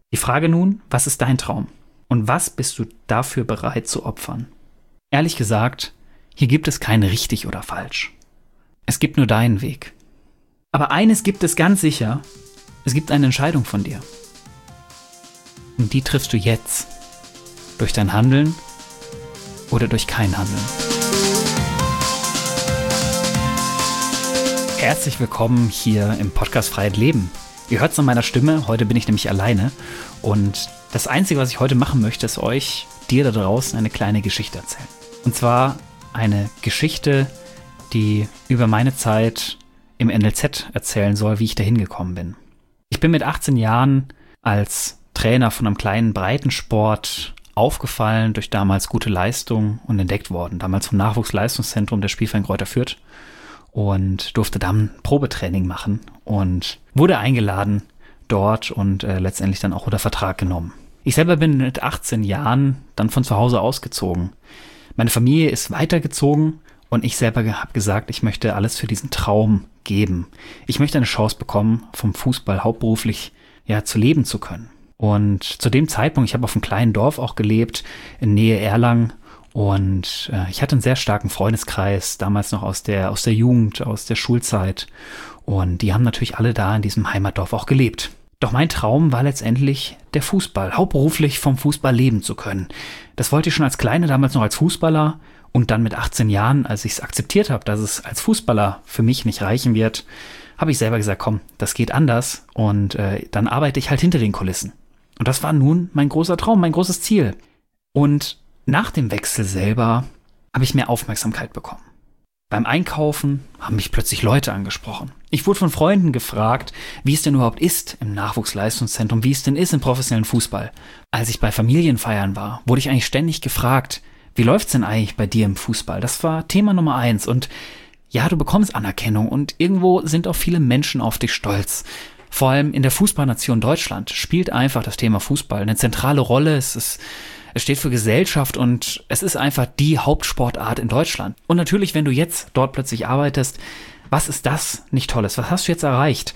Die Frage nun, was ist dein Traum? Und was bist du dafür bereit zu opfern? Ehrlich gesagt, hier gibt es kein richtig oder falsch. Es gibt nur deinen Weg. Aber eines gibt es ganz sicher, es gibt eine Entscheidung von dir. Und die triffst du jetzt. Durch dein Handeln oder durch kein Handeln. Herzlich willkommen hier im Podcast Freiheit Leben. Ihr hört es an meiner Stimme, heute bin ich nämlich alleine. Und das Einzige, was ich heute machen möchte, ist dir da draußen eine kleine Geschichte erzählen. Und zwar eine Geschichte, die über meine Zeit im NLZ erzählen soll, wie ich da hingekommen bin. Ich bin mit 18 Jahren als Trainer von einem kleinen Breitensport aufgefallen durch damals gute Leistung und entdeckt worden. Damals vom Nachwuchsleistungszentrum der Spielverein Greuther Fürth. Und durfte dann Probetraining machen und wurde eingeladen dort und letztendlich dann auch unter Vertrag genommen. Ich selber bin mit 18 Jahren dann von zu Hause ausgezogen. Meine Familie ist weitergezogen und ich selber habe gesagt, ich möchte alles für diesen Traum geben. Ich möchte eine Chance bekommen, vom Fußball hauptberuflich zu leben zu können. Und zu dem Zeitpunkt, ich habe auf einem kleinen Dorf auch gelebt, in Nähe Erlangen. Und ich hatte einen sehr starken Freundeskreis, damals noch aus der Jugend, aus der Schulzeit. Und die haben natürlich alle da in diesem Heimatdorf auch gelebt. Doch mein Traum war letztendlich der Fußball, hauptberuflich vom Fußball leben zu können. Das wollte ich schon als Kleiner, damals noch als Fußballer. Und dann mit 18 Jahren, als ich es akzeptiert habe, dass es als Fußballer für mich nicht reichen wird, habe ich selber gesagt, komm, das geht anders. Und dann arbeite ich halt hinter den Kulissen. Und das war nun mein großer Traum, mein großes Ziel. Und nach dem Wechsel selber habe ich mehr Aufmerksamkeit bekommen. Beim Einkaufen haben mich plötzlich Leute angesprochen. Ich wurde von Freunden gefragt, wie es denn überhaupt ist im Nachwuchsleistungszentrum, wie es denn ist im professionellen Fußball. Als ich bei Familienfeiern war, wurde ich eigentlich ständig gefragt, wie läuft's denn eigentlich bei dir im Fußball? Das war Thema Nummer 1 und ja, du bekommst Anerkennung und irgendwo sind auch viele Menschen auf dich stolz. Vor allem in der Fußballnation Deutschland spielt einfach das Thema Fußball eine zentrale Rolle. Es steht für Gesellschaft und es ist einfach die Hauptsportart in Deutschland. Und natürlich, wenn du jetzt dort plötzlich arbeitest, was ist das nicht Tolles? Was hast du jetzt erreicht?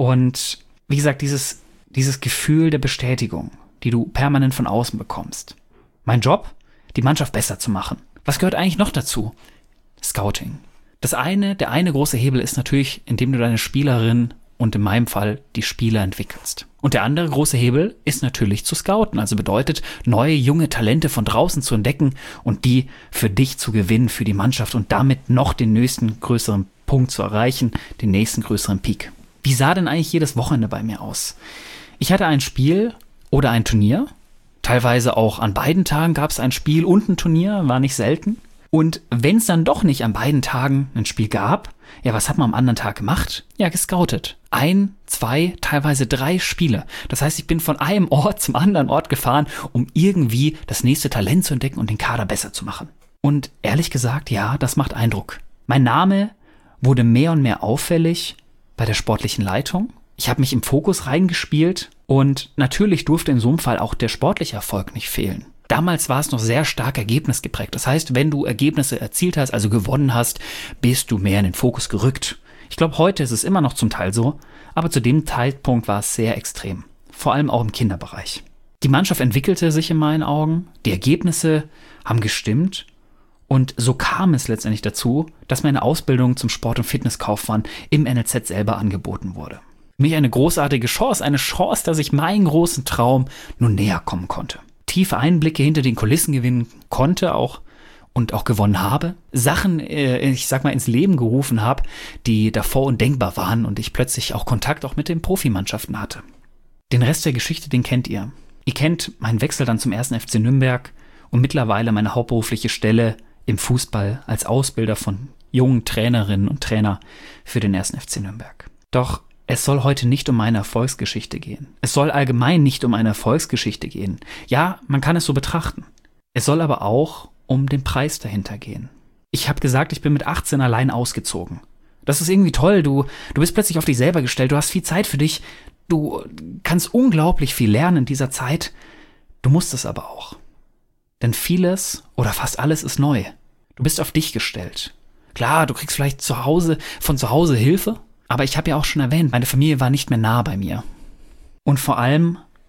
Und wie gesagt, dieses Gefühl der Bestätigung, die du permanent von außen bekommst. Mein Job, die Mannschaft besser zu machen. Was gehört eigentlich noch dazu? Scouting. Der eine große Hebel ist natürlich, indem du deine Spielerin und in meinem Fall die Spieler entwickelst. Und der andere große Hebel ist natürlich zu scouten, also bedeutet, neue junge Talente von draußen zu entdecken und die für dich zu gewinnen, für die Mannschaft und damit noch den nächsten größeren Punkt zu erreichen, den nächsten größeren Peak. Wie sah denn eigentlich jedes Wochenende bei mir aus? Ich hatte ein Spiel oder ein Turnier, teilweise auch an beiden Tagen gab es ein Spiel und ein Turnier, war nicht selten. Und wenn es dann doch nicht an beiden Tagen ein Spiel gab, was hat man am anderen Tag gemacht? Ja, gescoutet. 1, 2, teilweise 3 Spiele. Das heißt, ich bin von einem Ort zum anderen Ort gefahren, um irgendwie das nächste Talent zu entdecken und den Kader besser zu machen. Und ehrlich gesagt, ja, das macht Eindruck. Mein Name wurde mehr und mehr auffällig bei der sportlichen Leitung. Ich habe mich im Fokus reingespielt und natürlich durfte in so einem Fall auch der sportliche Erfolg nicht fehlen. Damals war es noch sehr stark ergebnisgeprägt. Das heißt, wenn du Ergebnisse erzielt hast, also gewonnen hast, bist du mehr in den Fokus gerückt. Ich glaube, heute ist es immer noch zum Teil so, aber zu dem Zeitpunkt war es sehr extrem. Vor allem auch im Kinderbereich. Die Mannschaft entwickelte sich in meinen Augen, die Ergebnisse haben gestimmt und so kam es letztendlich dazu, dass meine Ausbildung zum Sport- und Fitnesskaufmann im NLZ selber angeboten wurde. Für mich eine großartige Chance, dass ich meinen großen Traum nun näher kommen konnte. Tiefe Einblicke hinter den Kulissen gewinnen konnte und auch gewonnen habe. Sachen, ins Leben gerufen habe, die davor undenkbar waren und ich plötzlich auch Kontakt auch mit den Profimannschaften hatte. Den Rest der Geschichte, den kennt ihr. Ihr kennt meinen Wechsel dann zum 1. FC Nürnberg und mittlerweile meine hauptberufliche Stelle im Fußball als Ausbilder von jungen Trainerinnen und Trainer für den 1. FC Nürnberg. Doch es soll heute nicht um meine Erfolgsgeschichte gehen. Es soll allgemein nicht um eine Erfolgsgeschichte gehen. Ja, man kann es so betrachten. Es soll aber auch um den Preis dahinter gehen. Ich habe gesagt, ich bin mit 18 allein ausgezogen. Das ist irgendwie toll. Du bist plötzlich auf dich selber gestellt. Du hast viel Zeit für dich. Du kannst unglaublich viel lernen in dieser Zeit. Du musst es aber auch. Denn vieles oder fast alles ist neu. Du bist auf dich gestellt. Klar, du kriegst vielleicht von zu Hause Hilfe. Aber ich habe ja auch schon erwähnt, meine Familie war nicht mehr nah bei mir. Und vor allem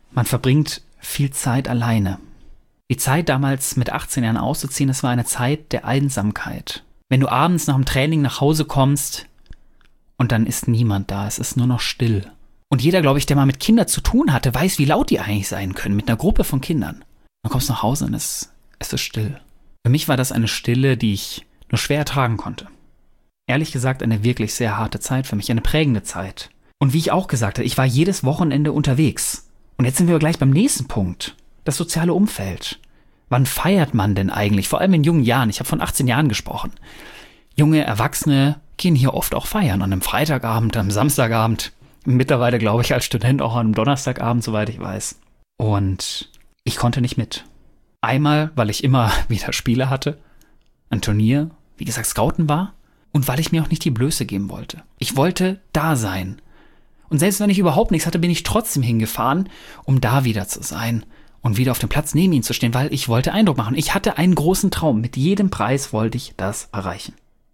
man verbringt viel Zeit alleine. Die Zeit damals mit 18 Jahren auszuziehen, das war eine Zeit der Einsamkeit. Wenn du abends nach dem Training nach Hause kommst und dann ist niemand da, es ist nur noch still. Und jeder, glaube ich, der mal mit Kindern zu tun hatte, weiß, wie laut die eigentlich sein können, mit einer Gruppe von Kindern. Dann kommst du nach Hause und es ist still. Für mich war das eine Stille, die ich nur schwer ertragen konnte. Ehrlich gesagt, eine wirklich sehr harte Zeit für mich, eine prägende Zeit. Und wie ich auch gesagt habe, ich war jedes Wochenende unterwegs. Und jetzt sind wir gleich beim nächsten Punkt. Das soziale Umfeld. Wann feiert man denn eigentlich? Vor allem in jungen Jahren. Ich habe von 18 Jahren gesprochen. Junge Erwachsene gehen hier oft auch feiern. An einem Freitagabend, am Samstagabend. Mittlerweile, glaube ich, als Student auch an einem Donnerstagabend, soweit ich weiß. Und ich konnte nicht mit. Einmal, weil ich immer wieder Spiele hatte. Ein Turnier, wie gesagt, Scouten war. Und weil ich mir auch nicht die Blöße geben wollte. Ich wollte da sein. Und selbst wenn ich überhaupt nichts hatte, bin ich trotzdem hingefahren, um da wieder zu sein und wieder auf dem Platz neben ihm zu stehen, weil ich wollte Eindruck machen. Ich hatte einen großen Traum. Mit jedem Preis wollte ich das erreichen.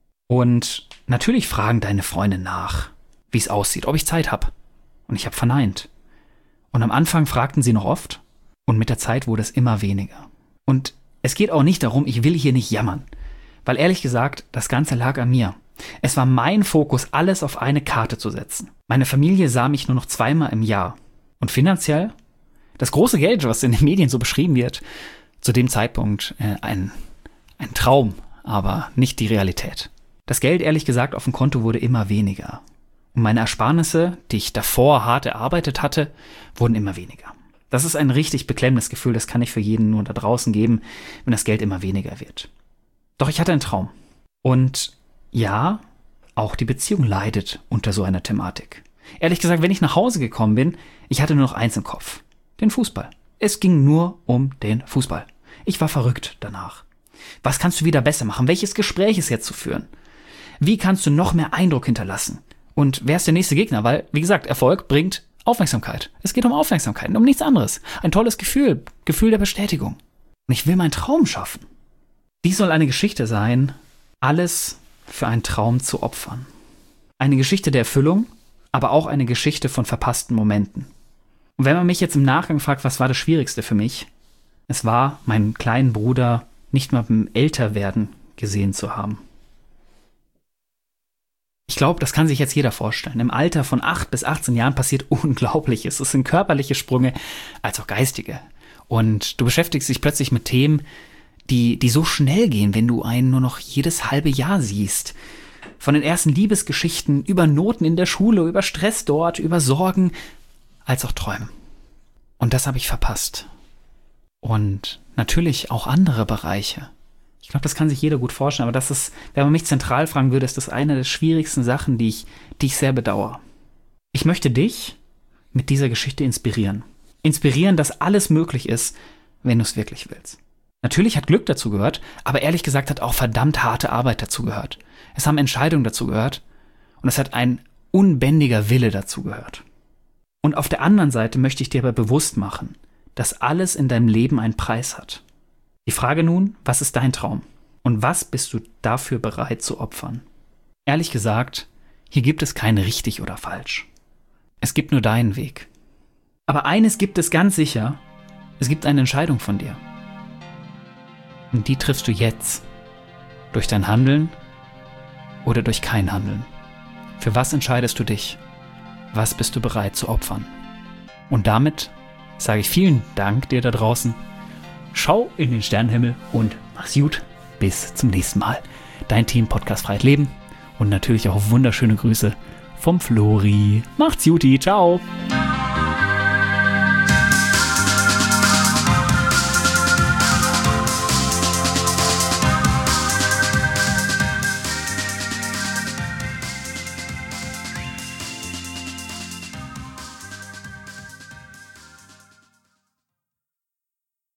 Und natürlich fragen deine Freunde nach, wie es aussieht, ob ich Zeit habe. Und ich habe verneint. Und am Anfang fragten sie noch oft und mit der Zeit wurde es immer weniger. Und es geht auch nicht darum, ich will hier nicht jammern. Weil ehrlich gesagt, das Ganze lag an mir. Es war mein Fokus, alles auf eine Karte zu setzen. Meine Familie sah mich nur noch 2-mal im Jahr. Und finanziell? Das große Geld, was in den Medien so beschrieben wird, zu dem Zeitpunkt ein Traum, aber nicht die Realität. Das Geld, ehrlich gesagt, auf dem Konto wurde immer weniger. Und meine Ersparnisse, die ich davor hart erarbeitet hatte, wurden immer weniger. Das ist ein richtig beklemmendes Gefühl, das kann ich für jeden nur da draußen geben, wenn das Geld immer weniger wird. Doch ich hatte einen Traum. Und ja, auch die Beziehung leidet unter so einer Thematik. Ehrlich gesagt, wenn ich nach Hause gekommen bin, ich hatte nur noch eins im Kopf. Den Fußball. Es ging nur um den Fußball. Ich war verrückt danach. Was kannst du wieder besser machen? Welches Gespräch ist jetzt zu führen? Wie kannst du noch mehr Eindruck hinterlassen? Und wer ist der nächste Gegner? Weil, wie gesagt, Erfolg bringt Aufmerksamkeit. Es geht um Aufmerksamkeit, um nichts anderes. Ein tolles Gefühl der Bestätigung. Und ich will meinen Traum schaffen. Dies soll eine Geschichte sein, alles für einen Traum zu opfern. Eine Geschichte der Erfüllung, aber auch eine Geschichte von verpassten Momenten. Und wenn man mich jetzt im Nachgang fragt, was war das Schwierigste für mich? Es war, meinen kleinen Bruder nicht mal beim Älterwerden gesehen zu haben. Ich glaube, das kann sich jetzt jeder vorstellen. Im Alter von 8 bis 18 Jahren passiert Unglaubliches. Es sind körperliche Sprünge, als auch geistige. Und du beschäftigst dich plötzlich mit Themen, die so schnell gehen, wenn du einen nur noch jedes halbe Jahr siehst. Von den ersten Liebesgeschichten über Noten in der Schule, über Stress dort, über Sorgen, als auch Träumen. Und das habe ich verpasst. Und natürlich auch andere Bereiche. Ich glaube, das kann sich jeder gut vorstellen, aber das ist, wenn man mich zentral fragen würde, ist das eine der schwierigsten Sachen, die ich sehr bedauere. Ich möchte dich mit dieser Geschichte inspirieren. Inspirieren, dass alles möglich ist, wenn du es wirklich willst. Natürlich hat Glück dazu gehört, aber ehrlich gesagt hat auch verdammt harte Arbeit dazu gehört. Es haben Entscheidungen dazu gehört und es hat ein unbändiger Wille dazu gehört. Und auf der anderen Seite möchte ich dir aber bewusst machen, dass alles in deinem Leben einen Preis hat. Die Frage nun, was ist dein Traum? Und was bist du dafür bereit zu opfern? Ehrlich gesagt, hier gibt es kein richtig oder falsch. Es gibt nur deinen Weg. Aber eines gibt es ganz sicher, es gibt eine Entscheidung von dir. Und die triffst du jetzt. Durch dein Handeln oder durch kein Handeln. Für was entscheidest du dich? Was bist du bereit zu opfern? Und damit sage ich vielen Dank dir da draußen. Schau in den Sternenhimmel und mach's gut. Bis zum nächsten Mal. Dein Team Podcast Freiheit Leben. Und natürlich auch wunderschöne Grüße vom Flori. Macht's Juti. Ciao.